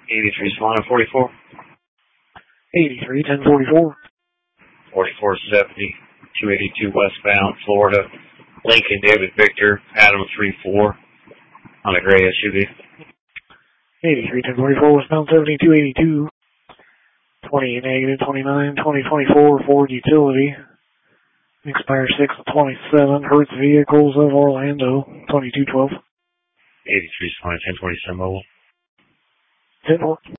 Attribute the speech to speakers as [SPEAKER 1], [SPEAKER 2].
[SPEAKER 1] 83 Solano 44.
[SPEAKER 2] 83 1044.
[SPEAKER 1] 4470 282 westbound Florida. Lincoln David Victor Adam 34 on a gray SUV.
[SPEAKER 2] 83 1044 westbound 7282. 20 negative 29 2024 Ford Utility. Expires 6/27. Hertz Vehicles of Orlando 2212.
[SPEAKER 1] 83 Solano 1047 mobile.
[SPEAKER 2] 10-4.